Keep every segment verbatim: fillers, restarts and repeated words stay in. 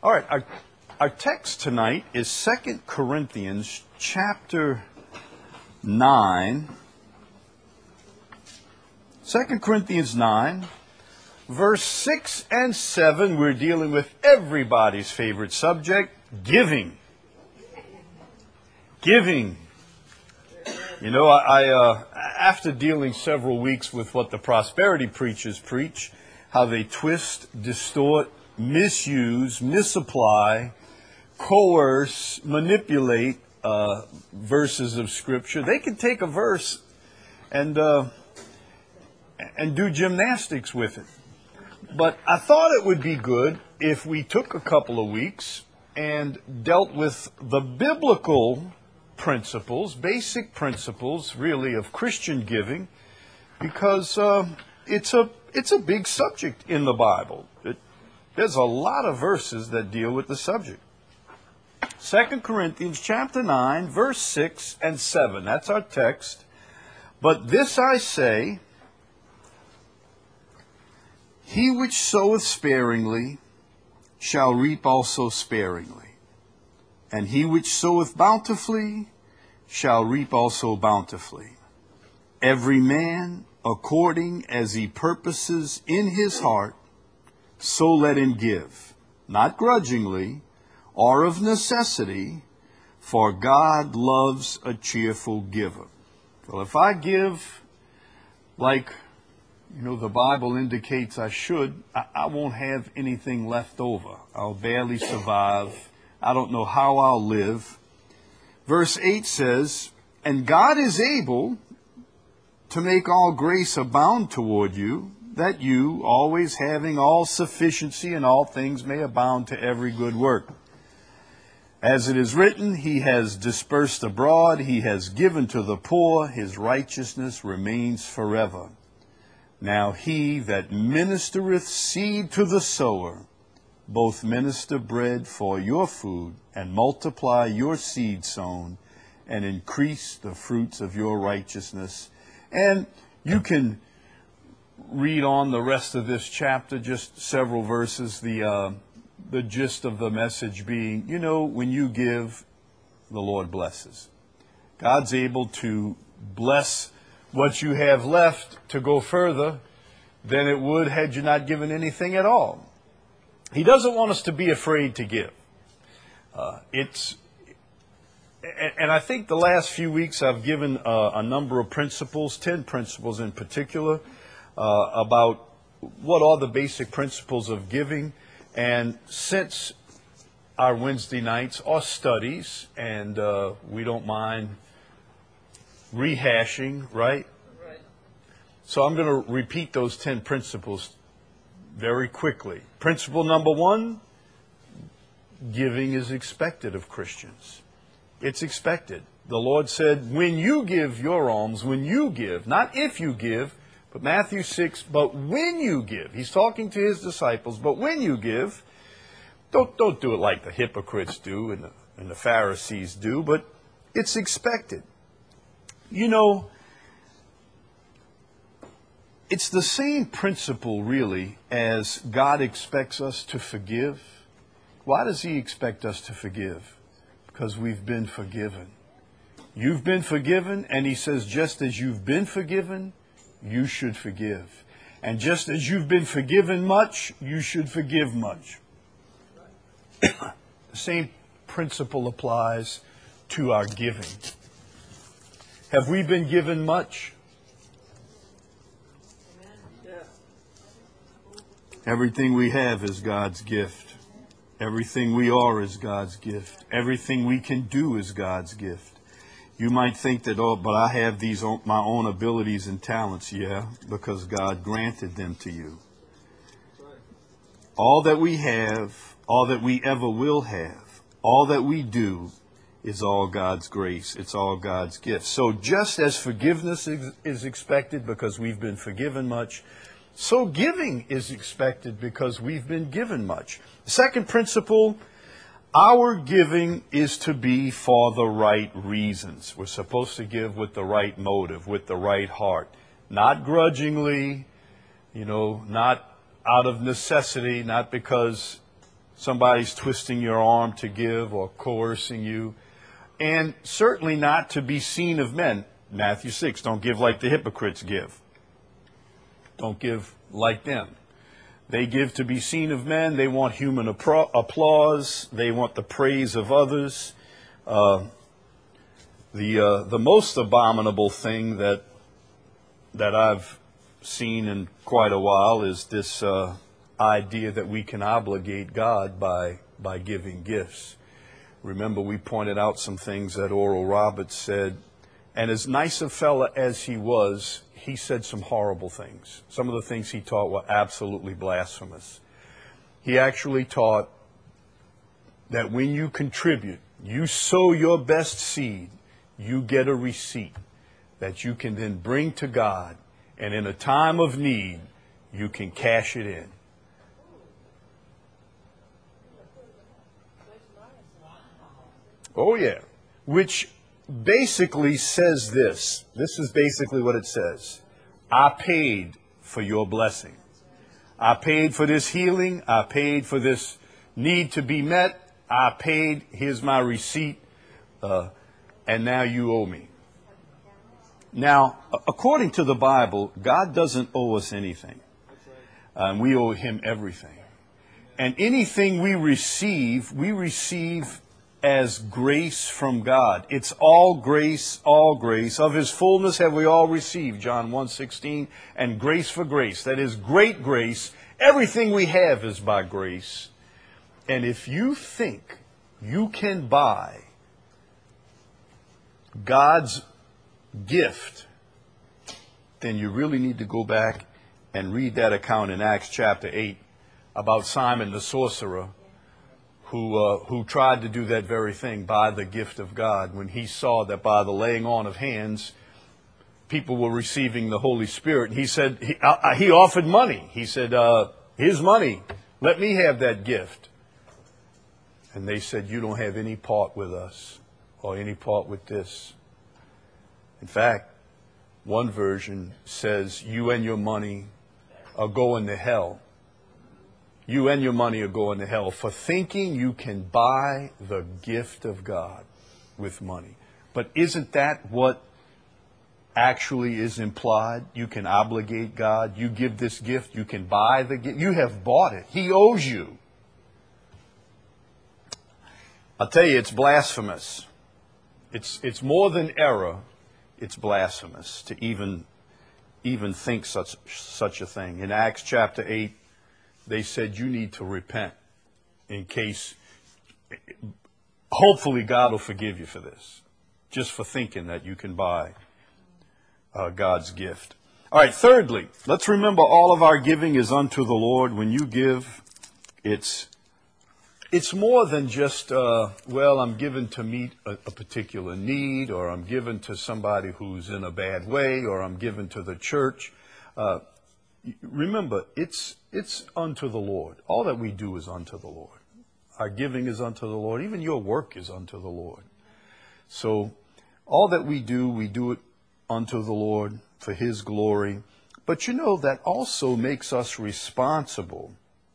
All right, our, our text tonight is Second Corinthians chapter nine. Second Corinthians nine, verse six and seven, we're dealing with everybody's favorite subject, giving. Giving. You know, I, I uh, after dealing several weeks with what the prosperity preachers preach, how they twist, distort, misuse, misapply, coerce, manipulate uh, verses of Scripture. They can take a verse and uh, and do gymnastics with it. But I thought it would be good if we took a couple of weeks and dealt with the biblical principles, basic principles, really, of Christian giving, because uh, it's a it's a big subject in the Bible. It, there's a lot of verses that deal with the subject. Second Corinthians chapter nine, verse six and seven. That's our text. But this I say, he which soweth sparingly shall reap also sparingly, and he which soweth bountifully shall reap also bountifully. Every man according as he purposes in his heart, so let him give, not grudgingly or of necessity, for God loves a cheerful giver. Well, if I give like, you know, the Bible indicates I should, I, I won't have anything left over. I'll barely survive. I don't know how I'll live. Verse eight says, and God is able to make all grace abound toward you, that you, always having all sufficiency in all things, may abound to every good work. As it is written, he has dispersed abroad, he has given to the poor, his righteousness remains forever. Now he that ministereth seed to the sower, both minister bread for your food, and multiply your seed sown, and increase the fruits of your righteousness. And you can read on the rest of this chapter, just several verses, the uh, the gist of the message being, you know, when you give, the Lord blesses. God's able to bless what you have left to go further than it would had you not given anything at all. He doesn't want us to be afraid to give. Uh, it's, and I think the last few weeks I've given uh, a number of principles, ten principles in particular, uh, about what are the basic principles of giving. And since our Wednesday nights are studies, and uh, we don't mind rehashing, right? Right. So I'm going to repeat those ten principles very quickly. Principle number one, giving is expected of Christians. It's expected. The Lord said, when you give your alms, when you give, not if you give, but Matthew six, but when you give. He's talking to his disciples, but when you give, don't, don't do it like the hypocrites do and the, and the Pharisees do, but it's expected. You know, it's the same principle, really, as God expects us to forgive. Why does he expect us to forgive? Because we've been forgiven. You've been forgiven, and he says, just as you've been forgiven, you should forgive. And just as you've been forgiven much, you should forgive much. The same principle applies to our giving. Have we been given much? Everything we have is God's gift. Everything we are is God's gift. Everything we can do is God's gift. You might think that, oh, but I have these own, my own abilities and talents. Yeah, because God granted them to you. All that we have, all that we ever will have, all that we do is all God's grace. It's all God's gift. So just as forgiveness is expected because we've been forgiven much, so giving is expected because we've been given much. The second principle, our giving is to be for the right reasons. We're supposed to give with the right motive, with the right heart. Not grudgingly, you know, not out of necessity, not because somebody's twisting your arm to give or coercing you. And certainly not to be seen of men. Matthew six, don't give like the hypocrites give. Don't give like them. They give to be seen of men. They want human appro- applause. They want the praise of others. Uh, the uh, the most abominable thing that that I've seen in quite a while is this uh, idea that we can obligate God by by giving gifts. Remember, we pointed out some things that Oral Roberts said, and as nice a fella as he was, he said some horrible things. Some of the things he taught were absolutely blasphemous. He actually taught that when you contribute, you sow your best seed, you get a receipt that you can then bring to God, and in a time of need, you can cash it in. Oh, yeah. Which basically says this. This is basically what it says. I paid for your blessing. I paid for this healing. I paid for this need to be met. I paid. Here's my receipt. Uh, and now you owe me. Now, according to the Bible, God doesn't owe us anything. Uh, and we owe Him everything. And anything we receive, we receive as grace from God. It's all grace, all grace. Of His fullness have we all received, John one sixteen, and grace for grace. That is great grace. Everything we have is by grace. And if you think you can buy God's gift, then you really need to go back and read that account in Acts chapter eight about Simon the sorcerer, who uh, who tried to do that very thing, by the gift of God, when he saw that by the laying on of hands, people were receiving the Holy Spirit. He said, he, uh, he offered money. He said, uh, here's money. Let me have that gift. And they said, you don't have any part with us or any part with this. In fact, one version says, you and your money are going to hell. You and your money are going to hell for thinking you can buy the gift of God with money. But isn't that what actually is implied? You can obligate God. You give this gift. You can buy the gift. You have bought it. He owes you. I'll tell you, it's blasphemous. It's it's more than error. It's blasphemous to even even think such such a thing. In Acts chapter eight, they said you need to repent in case, hopefully God will forgive you for this, just for thinking that you can buy uh, God's gift. All right, thirdly, let's remember all of our giving is unto the Lord. When you give, it's it's more than just, uh, well, I'm given to meet a, a particular need, or I'm given to somebody who's in a bad way, or I'm given to the church. Uh, Remember, it's it's unto the Lord. All that we do is unto the Lord. Our giving is unto the Lord. Even your work is unto the Lord. So all that we do, we do it unto the Lord for His glory. But you know, that also makes us responsible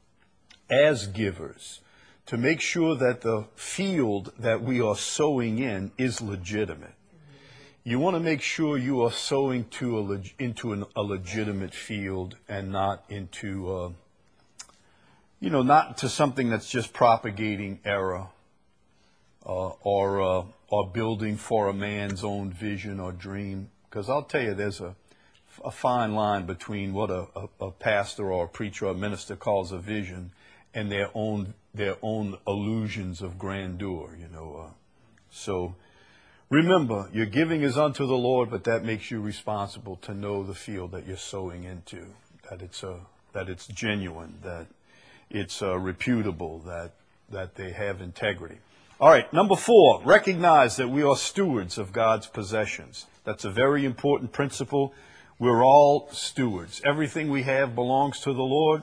as givers to make sure that the field that we are sowing in is legitimate. You want to make sure you are sowing to a leg- into an, a legitimate field, and not into, uh, you know, not to something that's just propagating error uh, or uh, or building for a man's own vision or dream. Because I'll tell you, there's a, a fine line between what a, a, a pastor or a preacher or a minister calls a vision and their own their own illusions of grandeur. You know, uh, so. Remember, your giving is unto the Lord, but that makes you responsible to know the field that you're sowing into, that it's a, that it's genuine, that it's uh, reputable, that that they have integrity. All right, number four, recognize that we are stewards of God's possessions. That's a very important principle. We're all stewards. Everything we have belongs to the Lord,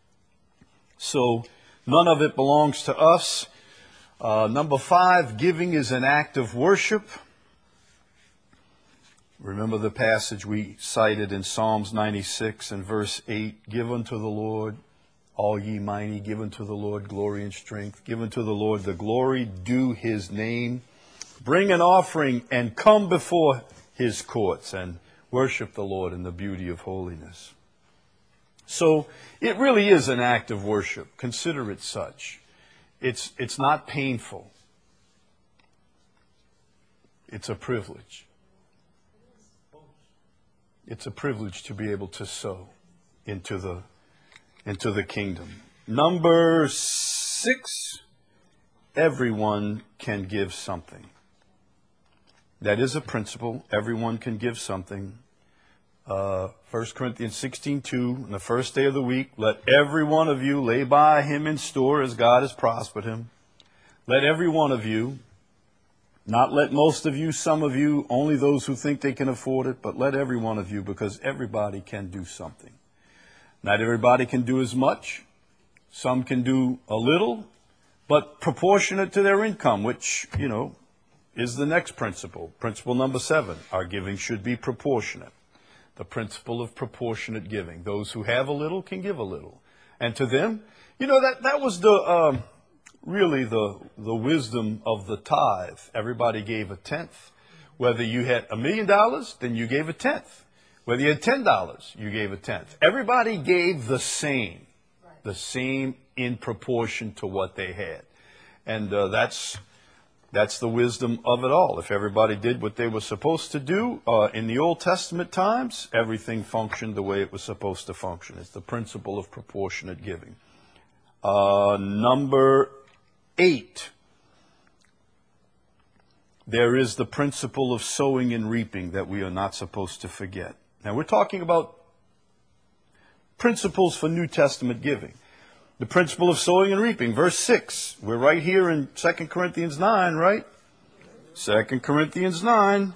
so none of it belongs to us. Uh, number five, giving is an act of worship. Remember the passage we cited in Psalms ninety-six and verse eight, give unto the Lord All ye mighty, give unto the Lord glory and strength. Give unto the Lord the glory due his name. Bring an offering and come before his courts and worship the Lord in the beauty of holiness. So it really is an act of worship. Consider it such. It's, it's not painful. It's a privilege. It's a privilege to be able to sow into the, into the kingdom. Number six, everyone can give something. That is a principle. Everyone can give something. Uh, First Corinthians sixteen two, on the first day of the week, let every one of you lay by him in store as God has prospered him. Let every one of you, not let most of you, some of you, only those who think they can afford it, but let every one of you, because everybody can do something. Not everybody can do as much. Some can do a little, but proportionate to their income, which, you know, is the next principle. Principle number seven, our giving should be proportionate. The principle of proportionate giving. Those who have a little can give a little. And to them, you know, that, that was the um, really the, the wisdom of the tithe. Everybody gave a tenth. Whether you had a million dollars, then you gave a tenth. Whether you had ten dollars, you gave a tenth. Everybody gave the same. The same in proportion to what they had. And uh, that's... That's the wisdom of it all. If everybody did what they were supposed to do uh, in the Old Testament times, everything functioned the way it was supposed to function. It's the principle of proportionate giving. Uh, number eight, there is the principle of sowing and reaping that we are not supposed to forget. Now, we're talking about principles for New Testament giving. The principle of sowing and reaping, verse six. We're right here in Second Corinthians nine, right? Second Corinthians nine,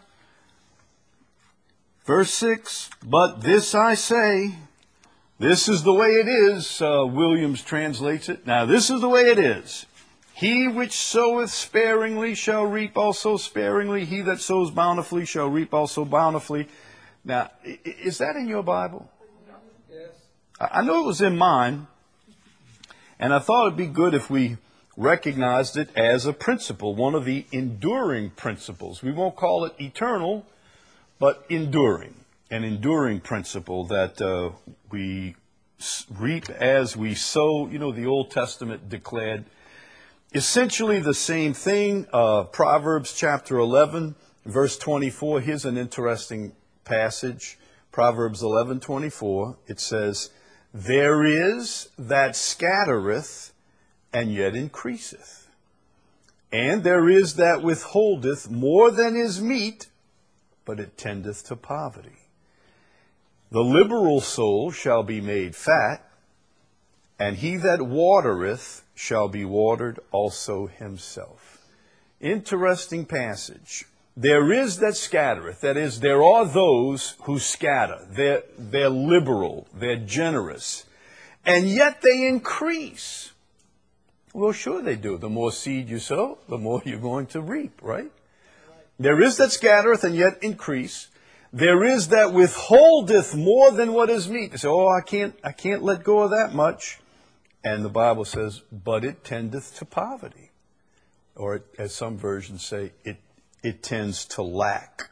verse six. But this I say, this is the way it is, uh, Williams translates it. Now, this is the way it is. He which soweth sparingly shall reap also sparingly. He that sows bountifully shall reap also bountifully. Now, is that in your Bible? Yes. I know it was in mine. And I thought it'd be good if we recognized it as a principle, one of the enduring principles. We won't call it eternal, but enduring. An enduring principle that uh, we reap as we sow. You know, the Old Testament declared essentially the same thing. Uh, Proverbs chapter eleven, verse twenty-four. Here's an interesting passage. Proverbs eleven twenty-four. It says, there is that scattereth and yet increaseth. And there is that withholdeth more than is meet, but it tendeth to poverty. The liberal soul shall be made fat, and he that watereth shall be watered also himself. Interesting passage. There is that scattereth. That is, there are those who scatter. They're, they're liberal. They're generous. And yet they increase. Well, sure they do. The more seed you sow, the more you're going to reap, right? There is that scattereth and yet increase. There is that withholdeth more than what is meet. They say, oh, I can't, I can't let go of that much. And the Bible says, but it tendeth to poverty. Or as some versions say, it it tends to lack.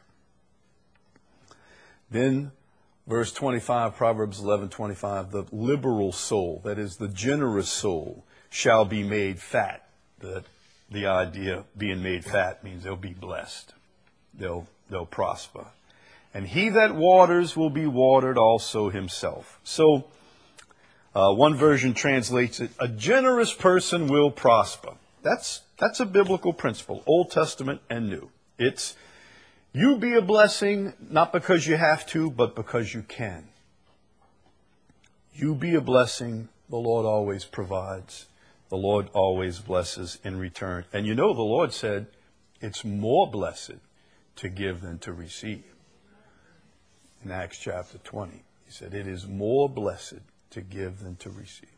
Then, verse twenty-five, Proverbs eleven twenty-five, the liberal soul, that is the generous soul, shall be made fat. The, the idea of being made fat means they'll be blessed. They'll, they'll prosper. And he that waters will be watered also himself. So, uh, one version translates it, a generous person will prosper. That's, that's a biblical principle, Old Testament and New. It's, you be a blessing, not because you have to, but because you can. You be a blessing, the Lord always provides. The Lord always blesses in return. And you know, the Lord said, it's more blessed to give than to receive. In Acts chapter twenty, he said, it is more blessed to give than to receive.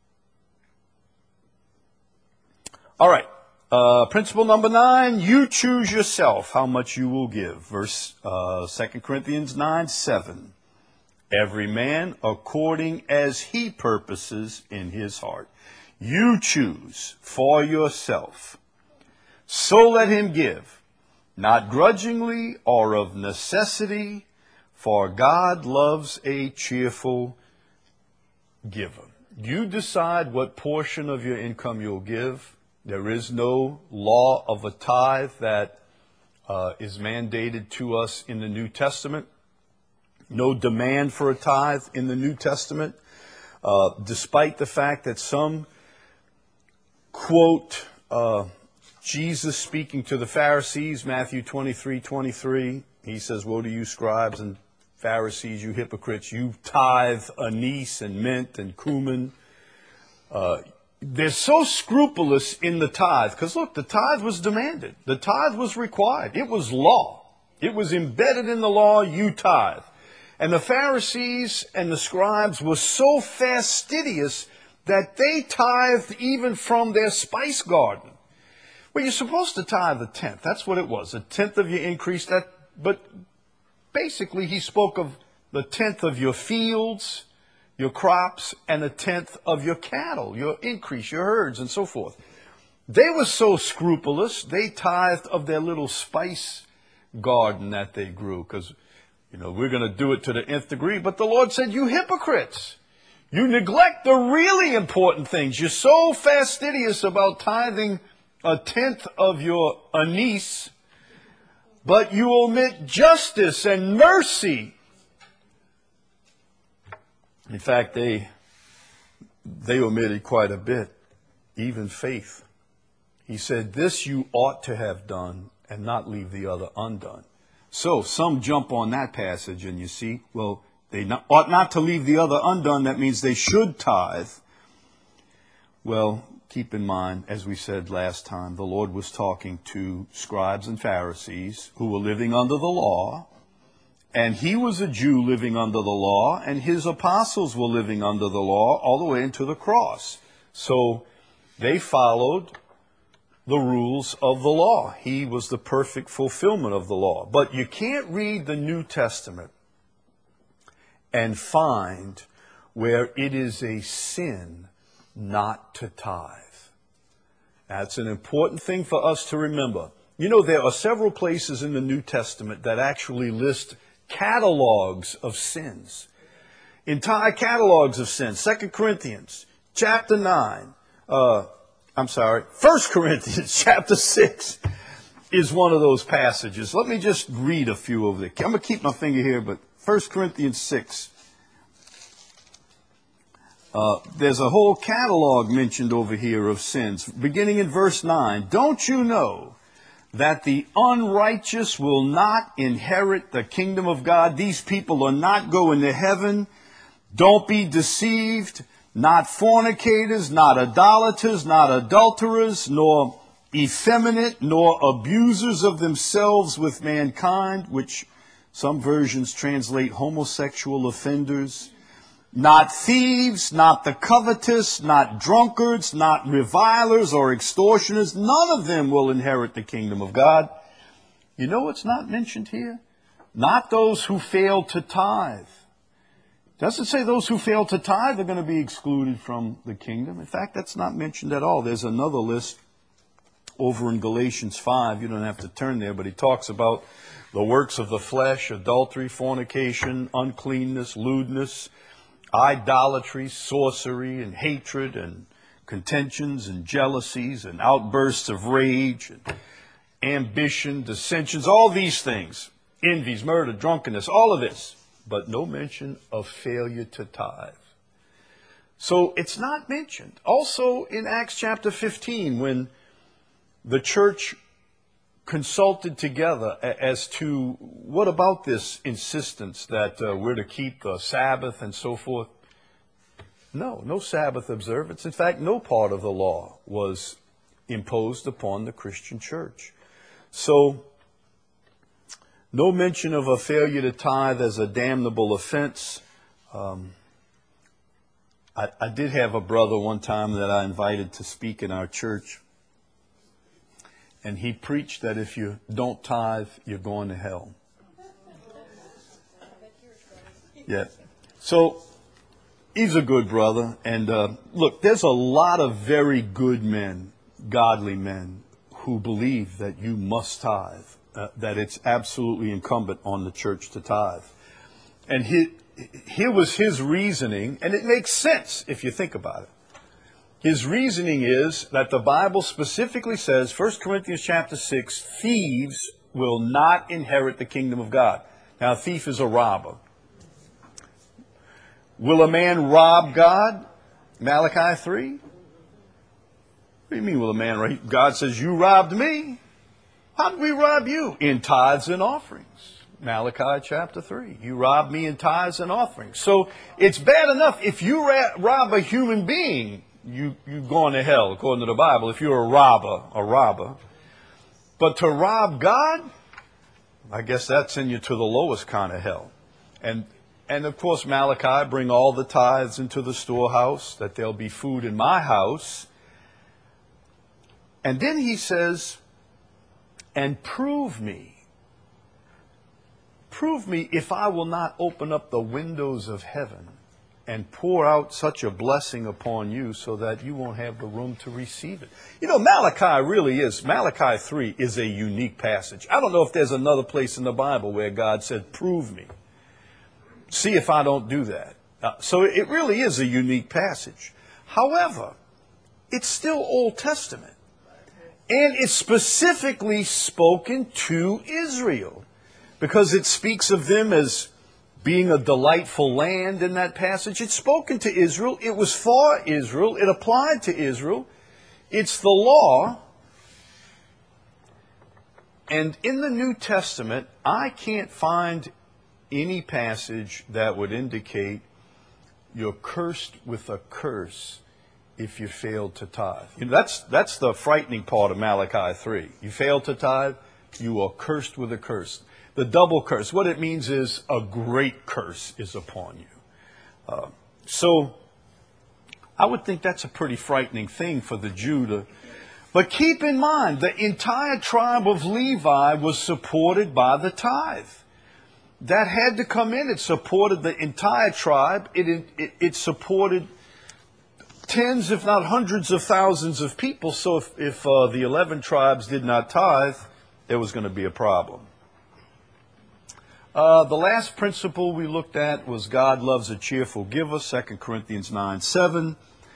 All right. Uh, principle number nine, you choose yourself how much you will give. Verse uh, Second Corinthians nine seven. every man according as he purposes in his heart. You choose for yourself. So let him give, not grudgingly or of necessity, for God loves a cheerful giver. You decide what portion of your income you'll give. There is no law of a tithe that uh, is mandated to us in the New Testament. No demand for a tithe in the New Testament, uh, despite the fact that some quote uh, Jesus speaking to the Pharisees, Matthew twenty-three twenty-three. He says, "Woe to you, scribes and Pharisees, you hypocrites, you tithe anise and mint and cumin." Uh, they're so scrupulous in the tithe, because look, the tithe was demanded. The tithe was required. It was law. It was embedded in the law, you tithe. And the Pharisees and the scribes were so fastidious that they tithed even from their spice garden. Well, you're supposed to tithe a tenth. That's what it was, a tenth of your increase. That, but basically, he spoke of the tenth of your fields, your crops, and a tenth of your cattle, your increase, your herds, and so forth. They were so scrupulous, they tithed of their little spice garden that they grew, because, you know, we're going to do it to the nth degree. But the Lord said, you hypocrites, you neglect the really important things. You're so fastidious about tithing a tenth of your anise, but you omit justice and mercy. In fact, they they omitted quite a bit, even faith. He said, this you ought to have done and not leave the other undone. So some jump on that passage and you see, well, they not, ought not to leave the other undone. That means they should tithe. Well, keep in mind, as we said last time, the Lord was talking to scribes and Pharisees who were living under the law. And he was a Jew living under the law, and his apostles were living under the law all the way into the cross. So they followed the rules of the law. He was the perfect fulfillment of the law. But you can't read the New Testament and find where it is a sin not to tithe. That's an important thing for us to remember. You know, there are several places in the New Testament that actually list catalogs of sins. Entire catalogs of sins. Second Corinthians chapter nine. Uh, I'm sorry. First Corinthians chapter six is one of those passages. Let me just read a few over there. I'm going to keep my finger here, but First Corinthians six. Uh, there's a whole catalog mentioned over here of sins. Beginning in verse nine. Don't you know that the unrighteous will not inherit the kingdom of God? These people are not going to heaven. Don't be deceived. Not fornicators, not idolaters, not adulterers, nor effeminate, nor abusers of themselves with mankind, which some versions translate homosexual offenders. Not thieves, not the covetous, not drunkards, not revilers or extortioners. None of them will inherit the kingdom of God. You know what's not mentioned here? Not those who fail to tithe. Doesn't say those who fail to tithe are going to be excluded from the kingdom. In fact, that's not mentioned at all. There's another list over in Galatians five. You don't have to turn there, but he talks about the works of the flesh, adultery, fornication, uncleanness, lewdness, idolatry, sorcery, and hatred, and contentions, and jealousies, and outbursts of rage, and ambition, dissensions, all these things, envies, murder, drunkenness, all of this, but no mention of failure to tithe. So it's not mentioned. Also in Acts chapter fifteen, when the church consulted together as to what about this insistence that uh, we're to keep the Sabbath and so forth. No, no Sabbath observance. In fact, no part of the law was imposed upon the Christian church. So, no mention of a failure to tithe as a damnable offense. Um, I, I did have a brother one time that I invited to speak in our church. And he preached that if you don't tithe, you're going to hell. Yeah. So he's a good brother. And uh, look, there's a lot of very good men, godly men, who believe that you must tithe, uh, that it's absolutely incumbent on the church to tithe. And he, here was his reasoning, and it makes sense if you think about it. His reasoning is that the Bible specifically says, First Corinthians chapter six, thieves will not inherit the kingdom of God. Now, a thief is a robber. Will a man rob God? Malachi three. What do you mean will a man rob? God says, you robbed me. How did we rob you? In tithes and offerings. Malachi chapter three. You robbed me in tithes and offerings. So it's bad enough if you ra- rob a human being, you, you're going to hell, according to the Bible, if you're a robber, a robber. But to rob God, I guess that sends you to the lowest kind of hell. And And of course, Malachi, bring all the tithes into the storehouse, that there'll be food in my house. And then he says, and prove me. Prove me if I will not open up the windows of heaven and pour out such a blessing upon you so that you won't have the room to receive it. You know, Malachi really is, Malachi three is a unique passage. I don't know if there's another place in the Bible where God said, prove me. See if I don't do that. Uh, so it really is a unique passage. However, it's still Old Testament. And it's specifically spoken to Israel, because it speaks of them as being a delightful land in that passage. It's spoken to Israel. It was for Israel. It applied to Israel. It's the law. And in the New Testament, I can't find any passage that would indicate you're cursed with a curse if you fail to tithe. You know, that's, that's the frightening part of Malachi three. You fail to tithe, you are cursed with a curse. The double curse, what it means is a great curse is upon you. Uh, so I would think that's a pretty frightening thing for the Jew to... But keep in mind, the entire tribe of Levi was supported by the tithe. That had to come in. It supported the entire tribe. It, it, it supported tens, if not hundreds of thousands of people. So if, if uh, the eleven tribes did not tithe, there was going to be a problem. Uh, the last principle we looked at was God loves a cheerful giver, Second Corinthians nine seven.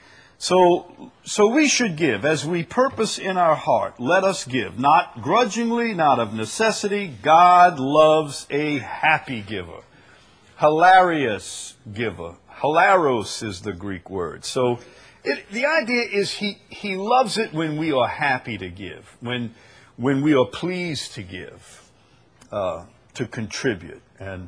So, so we should give as we purpose in our heart. Let us give, not grudgingly, not of necessity. God loves a happy giver, hilarious giver. Hilaros is the Greek word. So it, the idea is he, he loves it when we are happy to give, when, when we are pleased to give, uh, to contribute. And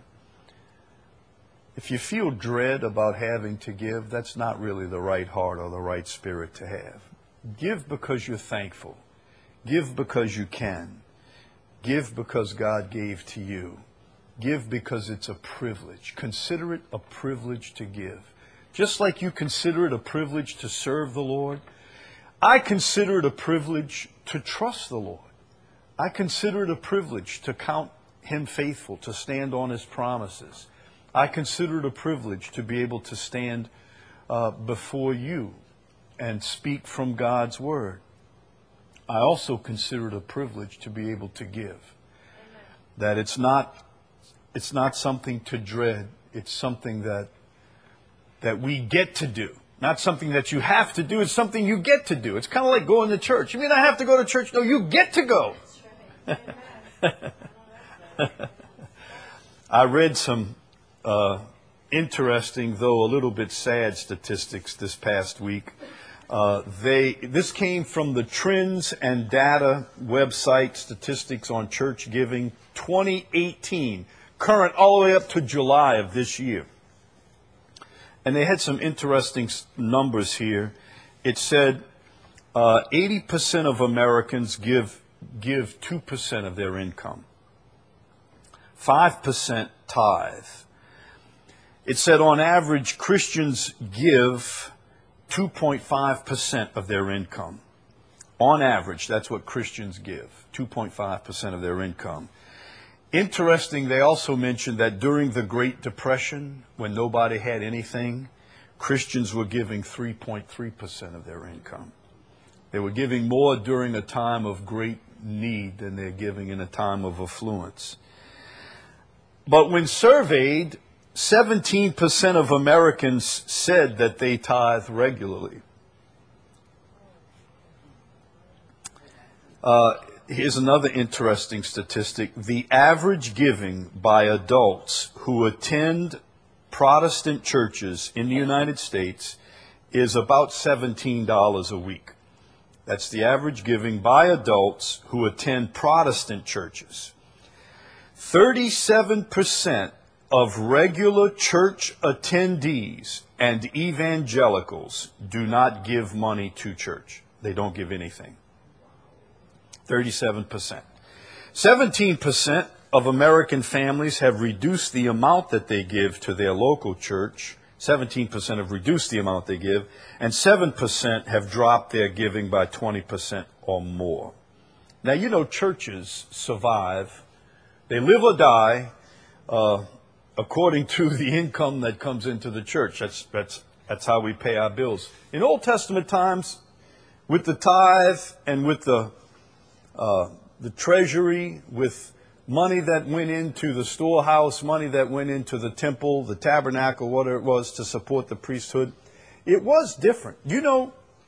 if you feel dread about having to give, that's not really the right heart or the right spirit to have. Give because you're thankful. Give because you can. Give because God gave to you. Give because it's a privilege. Consider it a privilege to give. Just like you consider it a privilege to serve the Lord, I consider it a privilege to trust the Lord. I consider it a privilege to count Him faithful, to stand on His promises. I consider it a privilege to be able to stand uh, before you and speak from God's Word. I also consider it a privilege to be able to give. Amen. That it's not, it's not something to dread. It's something that, that we get to do. Not something that you have to do. It's something you get to do. It's kind of like going to church. You mean I have to go to church? No, you get to go. That's right. I read some Uh, interesting, though a little bit sad statistics this past week. Uh, they this came from the Trends and Data website, statistics on church giving, twenty eighteen, current all the way up to July of this year. And they had some interesting numbers here. It said uh, eighty percent of Americans give give two percent of their income. five percent tithe. It said on average, Christians give two point five percent of their income. On average, that's what Christians give, two point five percent of their income. Interesting, they also mentioned that during the Great Depression, when nobody had anything, Christians were giving three point three percent of their income. They were giving more during a time of great need than they're giving in a time of affluence. But when surveyed, seventeen percent of Americans said that they tithe regularly. Uh, here's another interesting statistic. The average giving by adults who attend Protestant churches in the United States is about seventeen dollars a week. That's the average giving by adults who attend Protestant churches. thirty-seven percent of regular church attendees and evangelicals do not give money to church. They don't give anything. thirty-seven percent. seventeen percent of American families have reduced the amount that they give to their local church. seventeen percent have reduced the amount they give, and seven percent have dropped their giving by twenty percent or more. Now, you know, churches survive. They live or die uh, according to the income that comes into the church. That's, that's, that's how we pay our bills. In Old Testament times, with the tithe and with the, uh, the treasury, with money that went into the storehouse, money that went into the temple, the tabernacle, whatever it was to support the priesthood, it was different. You know,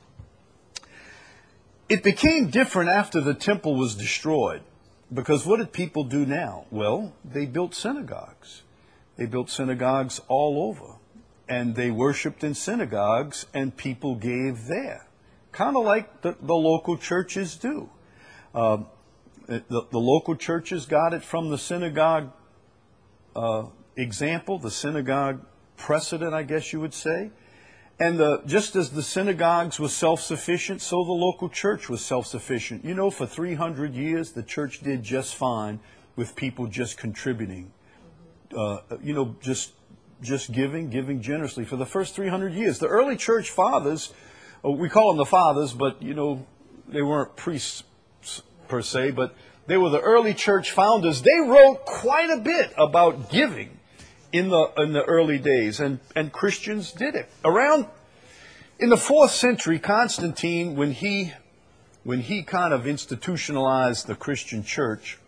it became different after the temple was destroyed. Because what did people do now? Well, they built synagogues. They built synagogues all over. And they worshiped in synagogues, and people gave there. Kind of like the, the local churches do. Uh, The, the local churches got it from the synagogue uh, example, the synagogue precedent, I guess you would say. And the, just as the synagogues were self-sufficient, so the local church was self-sufficient. You know, for three hundred years, the church did just fine with people just contributing. Uh, you know, just just giving, giving generously for the first three hundred years. The early church fathers, we call them the fathers, but, you know, they weren't priests per se, but they were the early church founders. They wrote quite a bit about giving in the in the early days, and, and Christians did it. Around in the fourth century, Constantine, when he when he kind of institutionalized the Christian church,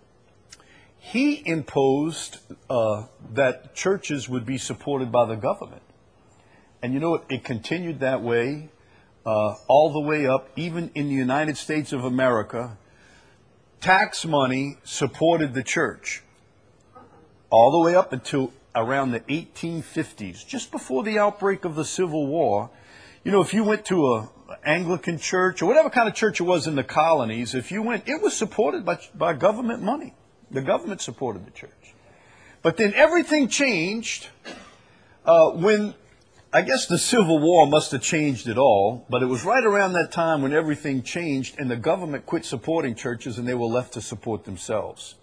he imposed uh, that churches would be supported by the government. And you know, it, it continued that way uh, all the way up, even in the United States of America. Tax money supported the church all the way up until around the eighteen fifties, just before the outbreak of the Civil War. You know, if you went to a Anglican church or whatever kind of church it was in the colonies, if you went, it was supported by, by government money. The government supported the church. But then everything changed uh, when, I guess the Civil War must have changed it all, but it was right around that time when everything changed and the government quit supporting churches and they were left to support themselves.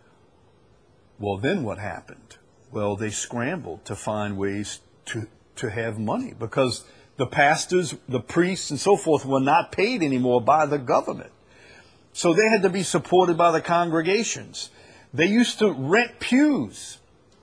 Well, then what happened? Well, they scrambled to find ways to, to have money because the pastors, the priests, and so forth were not paid anymore by the government. So they had to be supported by the congregations. They used to rent pews.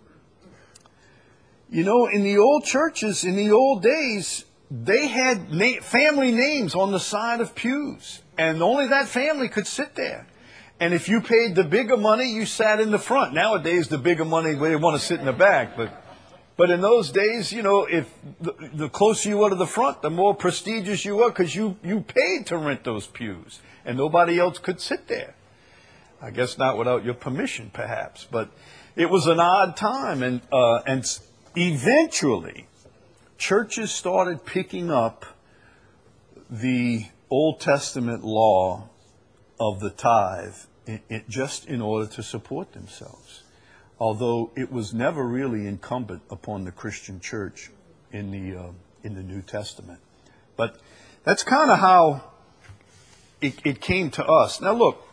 You know, in the old churches, in the old days, they had na- family names on the side of pews. And only that family could sit there. And if you paid the bigger money, you sat in the front. Nowadays, the bigger money, they want to sit in the back. But but in those days, you know, if the, the closer you were to the front, the more prestigious you were because you, you paid to rent those pews. And nobody else could sit there. I guess not without your permission, perhaps. But it was an odd time. And uh, and eventually, churches started picking up the Old Testament law of the tithe in, in, just in order to support themselves. Although it was never really incumbent upon the Christian church in the uh, in the New Testament. But that's kind of how it, it came to us. Now look,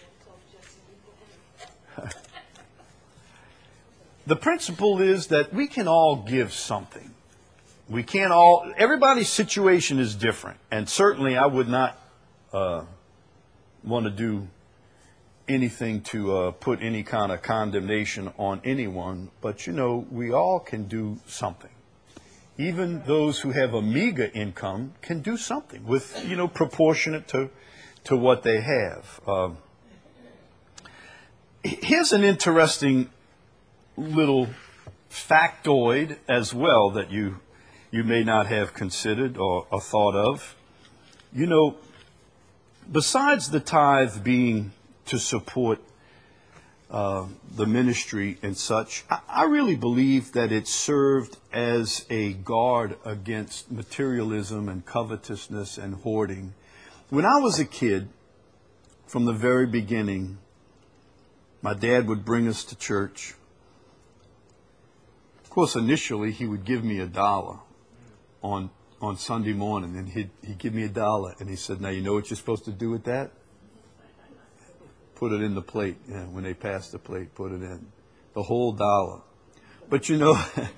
the principle is that we can all give something. We can't all, everybody's situation is different. And certainly I would not uh, want to do anything to uh, put any kind of condemnation on anyone, but you know, we all can do something. Even those who have a meager income can do something with, you know, proportionate to, to what they have. Uh, here's an interesting little factoid as well that you you may not have considered or, or thought of. You know, besides the tithe being to support uh, the ministry and such, I, I really believe that it served as a guard against materialism and covetousness and hoarding. When I was a kid, from the very beginning, my dad would bring us to church. Of course, initially, he would give me a dollar on on Sunday morning, and he'd, he'd give me a dollar, and he said, now, you know what you're supposed to do with that? Put it in the plate. Yeah, when they pass the plate, put it in. The whole dollar. But, you know,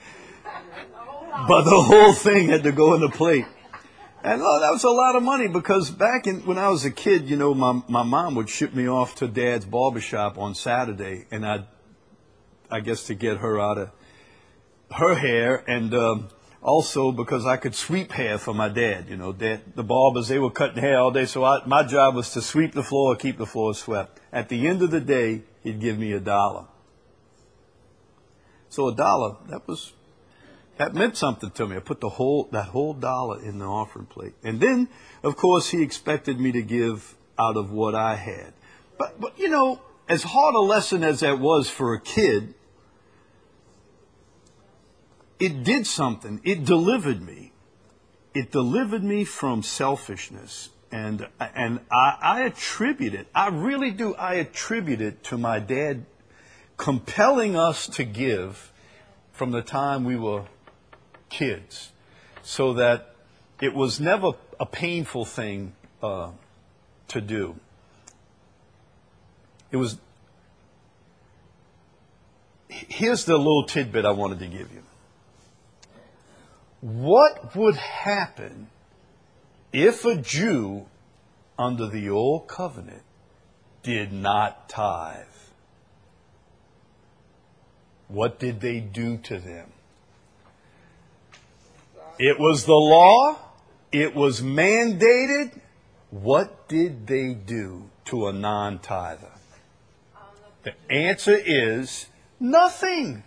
but the whole thing had to go in the plate. And oh, that was a lot of money, because back in when I was a kid, you know, my my mom would ship me off to Dad's barbershop on Saturday, and I'd, I guess, to get her out of her hair, and um, also because I could sweep hair for my dad. You know, dad, the barbers, they were cutting hair all day, so I, my job was to sweep the floor, keep the floor swept. At the end of the day, he'd give me a dollar. So a dollar, that was, that meant something to me. I put the whole, that whole dollar in the offering plate. And then, of course, he expected me to give out of what I had. But, but you know, as hard a lesson as that was for a kid, it did something. It delivered me. It delivered me from selfishness. And and I, I attribute it, I really do, I attribute it to my dad compelling us to give from the time we were kids, so that it was never a painful thing uh, to do. It was, here's the little tidbit I wanted to give you. What would happen if a Jew under the old covenant did not tithe? What did they do to them? It was the law. It was mandated. What did they do to a non-tither? The answer is nothing.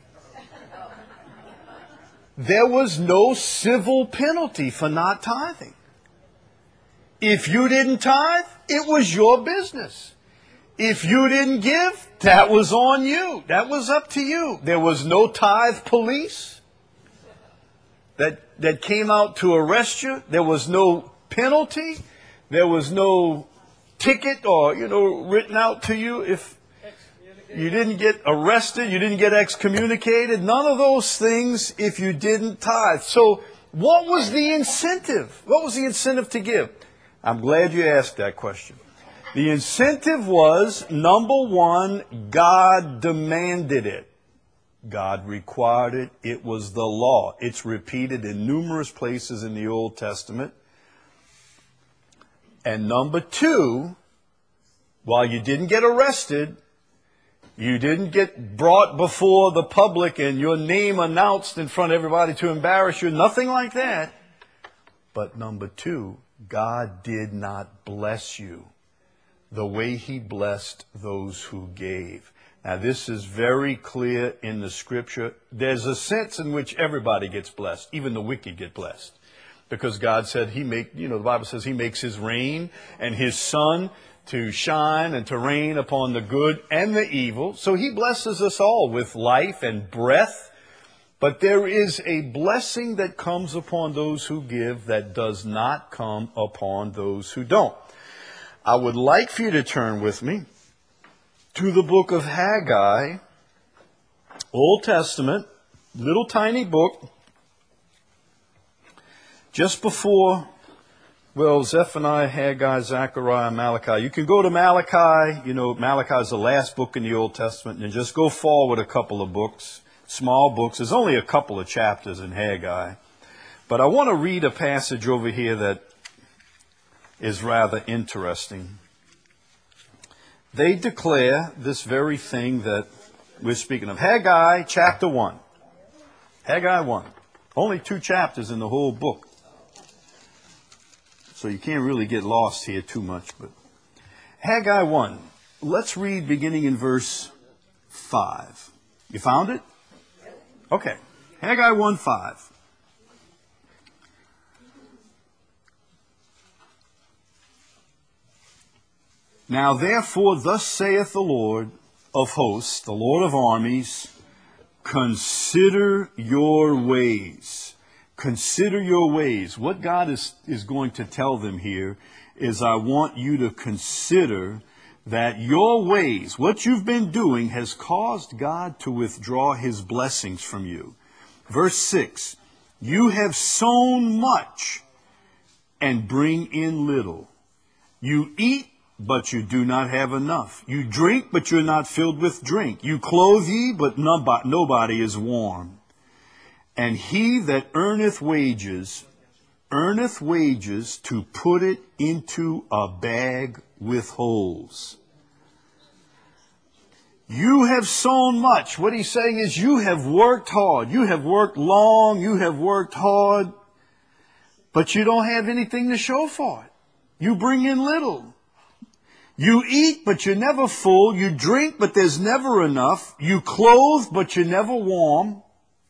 There was no civil penalty for not tithing. If you didn't tithe, it was your business. If you didn't give, that was on you. That was up to you. There was no tithe police that that came out to arrest you. There was no penalty. There was no ticket or, you know, written out to you if you didn't get arrested, you didn't get excommunicated. None of those things if you didn't tithe. So what was the incentive? What was the incentive to give? I'm glad you asked that question. The incentive was, number one, God demanded it. God required it. It was the law. It's repeated in numerous places in the Old Testament. And number two, while you didn't get arrested, you didn't get brought before the public and your name announced in front of everybody to embarrass you, nothing like that. But number two, God did not bless you the way He blessed those who gave. Now, this is very clear in the Scripture. There's a sense in which everybody gets blessed, even the wicked get blessed, because God said He make, you know, the Bible says He makes His rain and His sun to shine and to rain upon the good and the evil. So He blesses us all with life and breath. But there is a blessing that comes upon those who give that does not come upon those who don't. I would like for you to turn with me to the book of Haggai, Old Testament, little tiny book, just before, well, Zephaniah, Haggai, Zechariah, Malachi. You can go to Malachi. You know, Malachi is the last book in the Old Testament, and just go forward a couple of books, small books. There's only a couple of chapters in Haggai. But I want to read a passage over here that is rather interesting. they declare this very thing that we're speaking of. Haggai chapter one. Haggai one. Only two chapters in the whole book. So you can't really get lost here too much. But Haggai one. Let's read beginning in verse five. You found it? Okay. Haggai one five. Now therefore thus saith the Lord of hosts, the Lord of armies, consider your ways. Consider your ways. What God is, is going to tell them here is, I want you to consider that your ways, what you've been doing, has caused God to withdraw his blessings from you. Verse six, you have sown much and bring in little. You eat, but you do not have enough. You drink, but you're not filled with drink. You clothe ye, but nobody is warm. And he that earneth wages, earneth wages to put it into a bag with holes. You have sown much. What he's saying is, you have worked hard. You have worked long. You have worked hard. But you don't have anything to show for it. You bring in little. You eat, but you're never full. You drink, but there's never enough. You clothe, but you're never warm.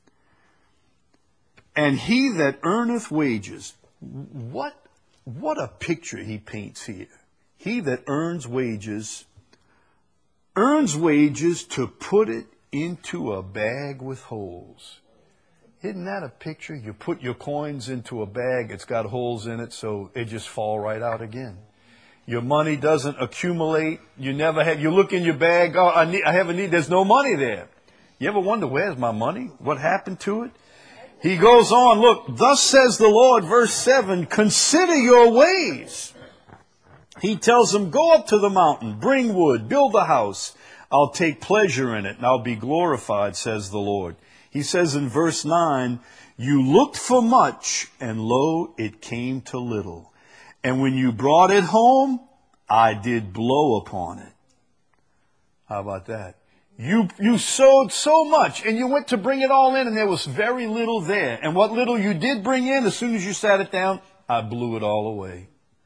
And he that earneth wages. What, what a picture he paints here. He that earns wages, earns wages to put it into a bag with holes. Isn't that a picture? You put your coins into a bag, it's got holes in it, so they just fall right out again. Your money doesn't accumulate. You never have, you look in your bag, oh, I need, I have a need, there's no money there. You ever wonder, where's my money? What happened to it? He goes on, look, thus says the Lord, verse seven, consider your ways. He tells them, go up to the mountain, bring wood, build a house. I'll take pleasure in it, and I'll be glorified, says the Lord. He says in verse nine, you looked for much, and lo, it came to little. And when you brought it home, I did blow upon it. How about that? You, you sowed so much, and you went to bring it all in, and there was very little there. And what little you did bring in, as soon as you sat it down, I blew it all away.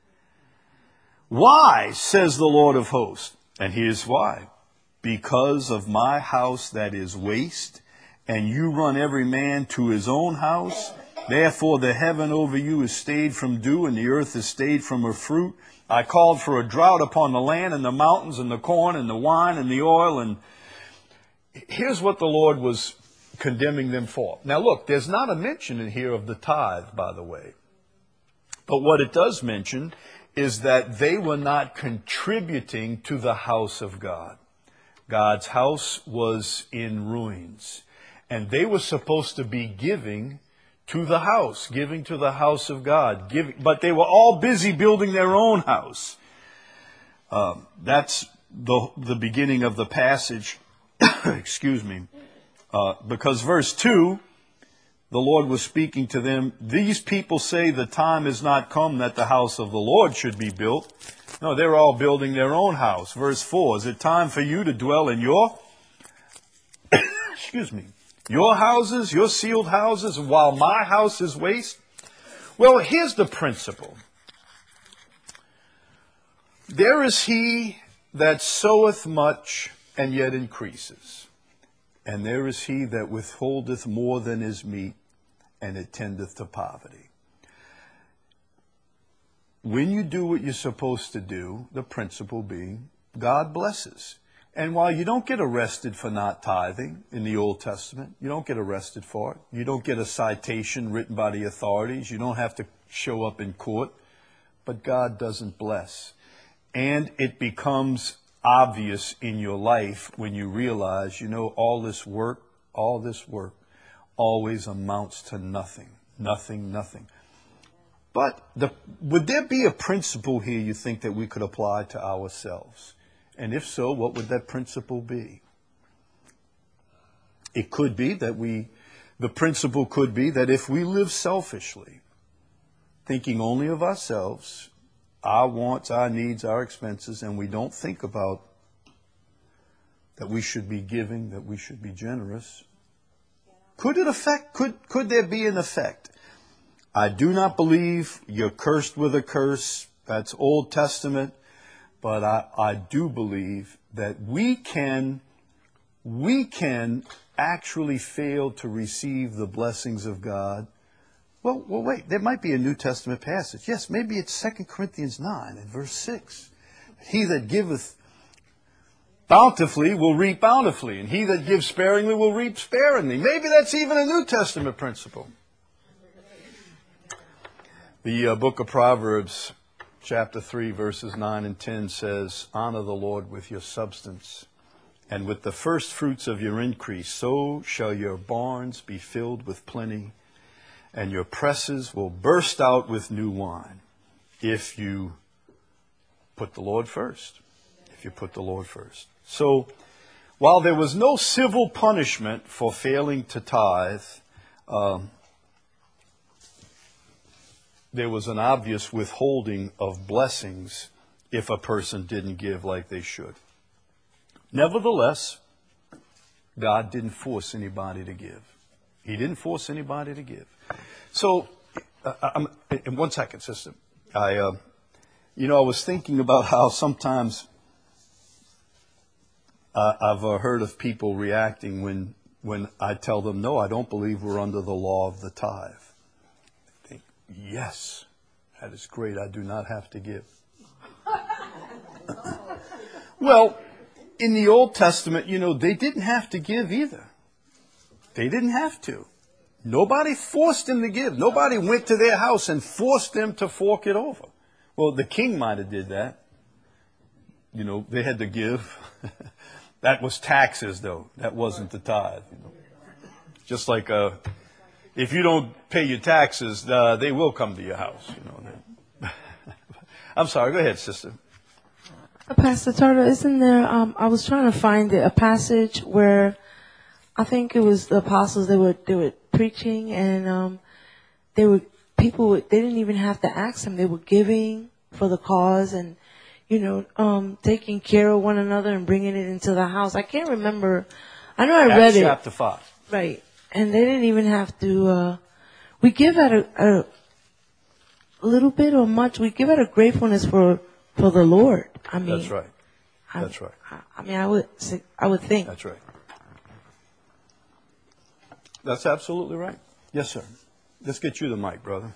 Why, says the Lord of hosts? And here's why. Because of my house that is waste, and you run every man to his own house. Therefore the heaven over you is stayed from dew, and the earth is stayed from her fruit. I called for a drought upon the land, and the mountains, and the corn, and the wine, and the oil. And here's what the Lord was condemning them for. Now look, there's not a mention in here of the tithe, by the way. But what it does mention is that they were not contributing to the house of God. God's house was in ruins. And they were supposed to be giving to the house, giving to the house of God. Giving, but they were all busy building their own house. Um, that's the, the beginning of the passage. Excuse me. Uh, because verse two, the Lord was speaking to them. These people say the time is not come that the house of the Lord should be built. No, they're all building their own house. Verse four, is it time for you to dwell in your, excuse me, your houses, your sealed houses, while my house is waste? Well, here's the principle. There is he that soweth much and yet increases. And there is he that withholdeth more than is meet, and it tendeth to poverty. When you do what you're supposed to do, the principle being, God blesses. And while you don't get arrested for not tithing in the Old Testament, you don't get arrested for it. You don't get a citation written by the authorities. You don't have to show up in court. But God doesn't bless. And it becomes obvious in your life when you realize, you know, all this work, all this work always amounts to nothing. Nothing, nothing. But the, would there be a principle here you think that we could apply to ourselves? And if so, what would that principle be? It could be that we, the principle could be that if we live selfishly, thinking only of ourselves, our wants, our needs, our expenses, and we don't think about that we should be giving, that we should be generous. Could it affect, could, could there be an effect? I do not believe you're cursed with a curse. That's Old Testament. But I, I do believe that we can, we can actually fail to receive the blessings of God. Well, well, wait, there might be a New Testament passage. Yes, maybe it's Second Corinthians nine and verse six. He that giveth bountifully will reap bountifully, and he that gives sparingly will reap sparingly. Maybe that's even a New Testament principle. The uh, book of Proverbs, chapter three, verses nine and ten says, honor the Lord with your substance, and with the first fruits of your increase. So shall your barns be filled with plenty, and your presses will burst out with new wine, if you put the Lord first. If you put the Lord first. So, while there was no civil punishment for failing to tithe, um, there was an obvious withholding of blessings if a person didn't give like they should. Nevertheless, God didn't force anybody to give. He didn't force anybody to give. So, uh, I'm, in one second, sister, I, uh, you know, I was thinking about how sometimes Uh, I've uh, heard of people reacting when when I tell them, no, I don't believe we're under the law of the tithe. They think, yes, that is great. I do not have to give. Well, in the Old Testament, you know, they didn't have to give either. They didn't have to. Nobody forced them to give. Nobody went to their house and forced them to fork it over. Well, the king might have did that. You know, they had to give. That was taxes, though. That wasn't the tithe. You know. Just like uh, if you don't pay your taxes, uh, they will come to your house. You know. I'm sorry. Go ahead, sister. Pastor Turtle, isn't there? Um, I was trying to find a passage where I think it was the apostles. They were they were preaching, and um, they were people. Would, they didn't even have to ask them. They were giving for the cause, and you know, um, taking care of one another and bringing it into the house. I can't remember. I know I Acts read it. Chapter five. Right. And they didn't even have to, uh, we give out a, a little bit or much. We give out a gratefulness for, for the Lord. I mean. That's right. That's I, right. I, I mean, I would, I would think. That's right. That's absolutely right. Yes, sir. Let's get you the mic, brother.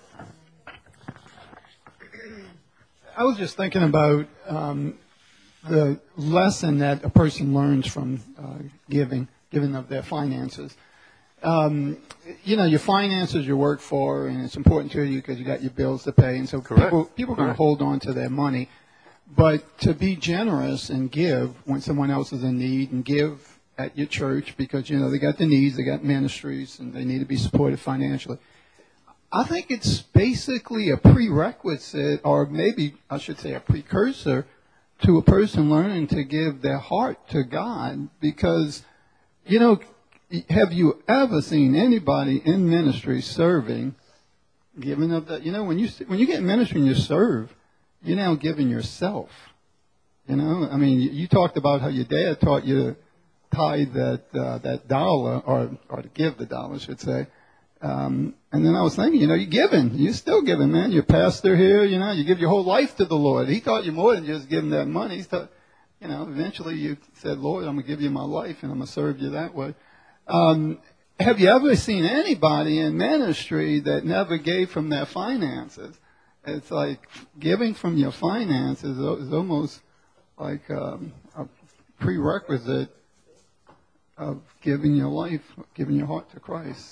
I was just thinking about um, the lesson that a person learns from uh, giving, giving of their finances. Um, you know, your finances you work for, and it's important to you because you got your bills to pay, and so Correct. people people are going to hold on to their money. But to be generous and give when someone else is in need, and give at your church because you know they got the needs, they got ministries, and they need to be supported financially. I think it's basically a prerequisite, or maybe I should say a precursor, to a person learning to give their heart to God. Because, you know, have you ever seen anybody in ministry serving, giving up that? You know, when you when you get in ministry and you serve, you're now giving yourself. You know, I mean, you, you talked about how your dad taught you to tithe that uh, that dollar, or or to give the dollar, I should say. Um, and then I was thinking, you know, you're giving. You're still giving, man. You're a pastor here, you know. You give your whole life to the Lord. He taught you more than just giving that money. He taught, you know, eventually you said, Lord, I'm going to give you my life, and I'm going to serve you that way. Um, have you ever seen anybody in ministry that never gave from their finances? It's like giving from your finances is almost like um, a prerequisite of giving your life, giving your heart to Christ.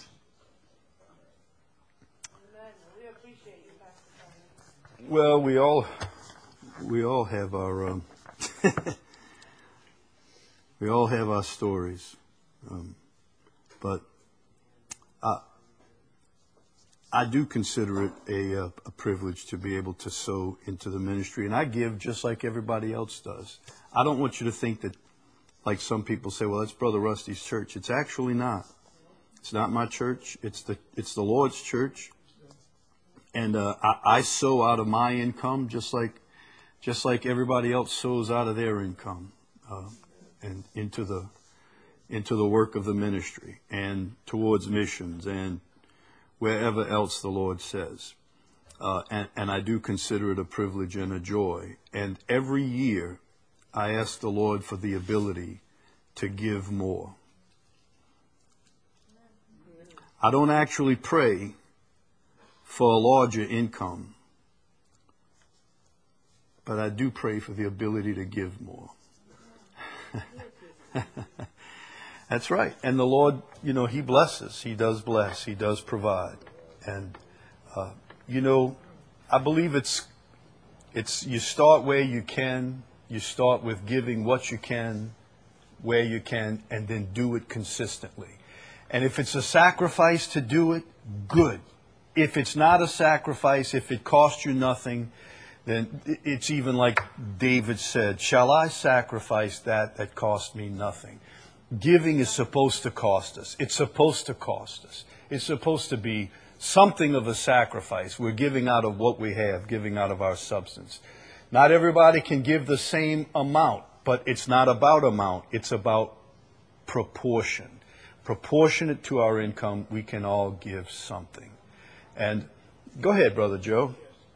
Well, we all we all have our um, we all have our stories, um, but I I do consider it a, a privilege to be able to sow into the ministry, and I give just like everybody else does. I don't want you to think that, like some people say, well, that's Brother Rusty's church. It's actually not. It's not my church. It's the it's the Lord's church. And uh, I, I sow out of my income just like just like everybody else sows out of their income. Uh, and into the into the work of the ministry and towards missions and wherever else the Lord says. Uh, and, and I do consider it a privilege and a joy. And every year I ask the Lord for the ability to give more. I don't actually pray for a larger income, but I do pray for the ability to give more. That's right. And the Lord, you know, He blesses. He does bless. He does provide. And, uh, you know, I believe it's, it's, you start where you can. You start with giving what you can, where you can, and then do it consistently. And if it's a sacrifice to do it, good. If it's not a sacrifice, if it costs you nothing, then it's even like David said, shall I sacrifice that that cost me nothing? Giving is supposed to cost us. It's supposed to cost us. It's supposed to be something of a sacrifice. We're giving out of what we have, giving out of our substance. Not everybody can give the same amount, but it's not about amount. It's about proportion. Proportionate to our income, we can all give something. And go ahead, Brother Joe.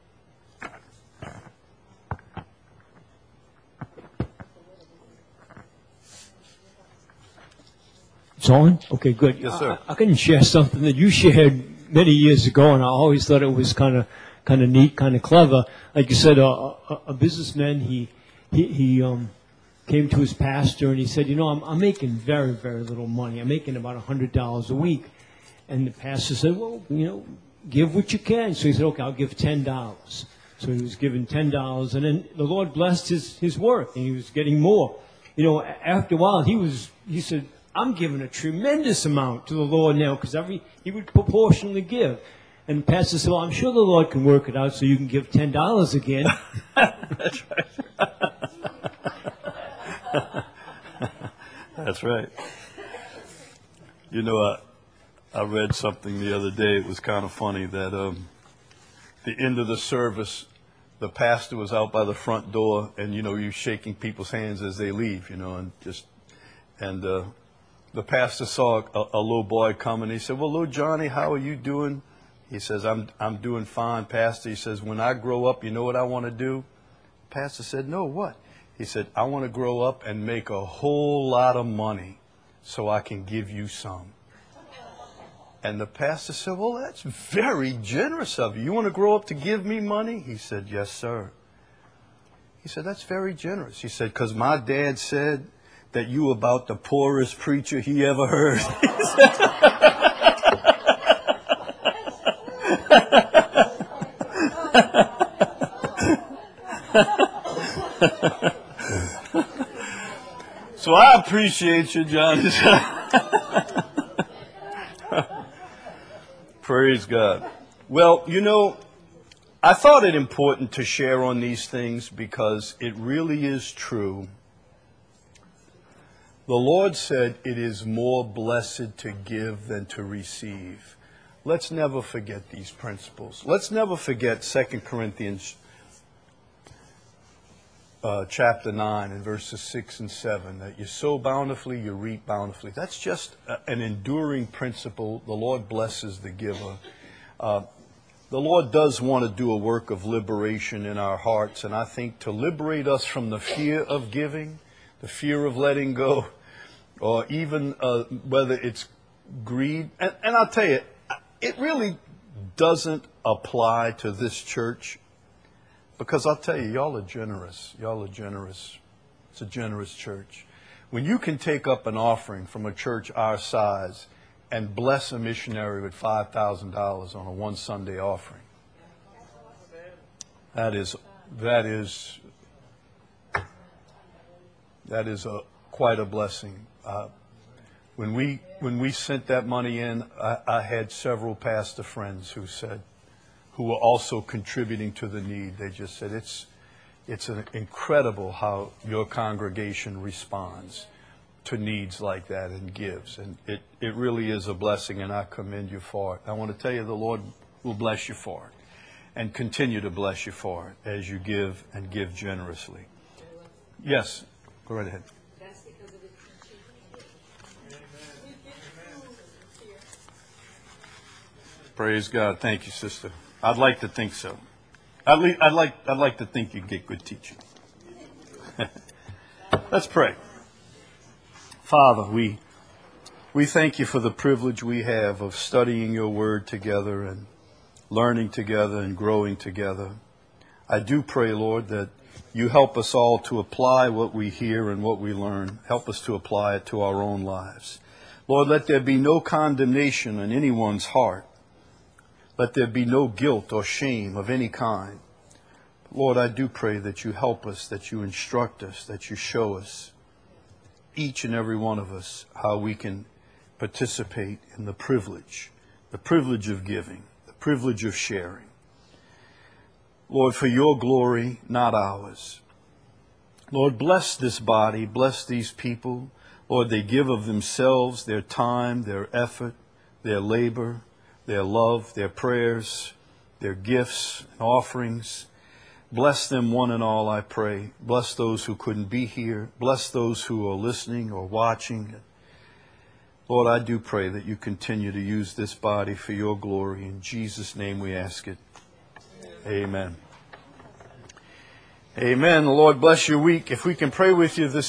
It's on? Okay, good. Yes, sir. I, I can share something that you shared many years ago, and I always thought it was kind of kind of neat, kind of clever. Like you said, a, a, a businessman, he he, he um, came to his pastor and he said, you know, I'm, I'm making very, very little money. I'm making about one hundred dollars a week. And the pastor said, well, you know, give what you can. So he said, okay, I'll give ten dollars. So he was given ten dollars, and then the Lord blessed his, his work, and he was getting more. You know, after a while, he was, he said, I'm giving a tremendous amount to the Lord now, because every he would proportionally give. And the pastor said, well, I'm sure the Lord can work it out so you can give ten dollars again. That's right. That's right. You know, I, I read something the other day. It was kind of funny that um, the end of the service, the pastor was out by the front door, and, you know, you're shaking people's hands as they leave, you know, and just, and uh, the pastor saw a, a little boy coming. He said, well, little Johnny, how are you doing? He says, I'm I'm doing fine, Pastor. He says, when I grow up, you know what I want to do? Pastor said, no, what? He said, I want to grow up and make a whole lot of money so I can give you some. And the pastor said, well, that's very generous of you. You want to grow up to give me money? He said, yes, sir. He said, that's very generous. He said, because my dad said that you about the poorest preacher he ever heard. So I appreciate you, Johnny. Praise God. Well, you know, I thought it important to share on these things because it really is true. The Lord said it is more blessed to give than to receive. Let's never forget these principles. Let's never forget Second Corinthians uh, chapter nine and verses six and seven, that you sow bountifully, you reap bountifully. That's just a, an enduring principle. The Lord blesses the giver. Uh, the Lord does want to do a work of liberation in our hearts, and I think to liberate us from the fear of giving, the fear of letting go, or even uh, whether it's greed. And, and I'll tell you, it really doesn't apply to this church, because I'll tell you, y'all are generous. Y'all are generous. It's a generous church. When you can take up an offering from a church our size and bless a missionary with five thousand dollars on a one Sunday offering, that is, that is, that is a, quite a blessing. Uh, when we when we sent that money in, I, I had several pastor friends who said, who were also contributing to the need. They just said, it's it's an incredible how your congregation responds to needs like that and gives. And it, it really is a blessing, and I commend you for it. I want to tell you the Lord will bless you for it and continue to bless you for it as you give and give generously. Yes, go right ahead. That's because of the Praise God. Thank you, sister. I'd like to think so. I'd, le- I'd like I'd like to think you get good teaching. Let's pray. Father, we we thank you for the privilege we have of studying your word together and learning together and growing together. I do pray, Lord, that you help us all to apply what we hear and what we learn. Help us to apply it to our own lives. Lord, let there be no condemnation in anyone's heart. Let there be no guilt or shame of any kind. Lord, I do pray that you help us, that you instruct us, that you show us, each and every one of us, how we can participate in the privilege, the privilege of giving, the privilege of sharing. Lord, for your glory, not ours. Lord, bless this body, bless these people. Lord, they give of themselves, their time, their effort, their labor, their love, their prayers, their gifts and offerings. Bless them one and all, I pray. Bless those who couldn't be here. Bless those who are listening or watching. Lord, I do pray that you continue to use this body for your glory. In Jesus' name we ask it. Amen. Amen. The Lord bless your week. If we can pray with you this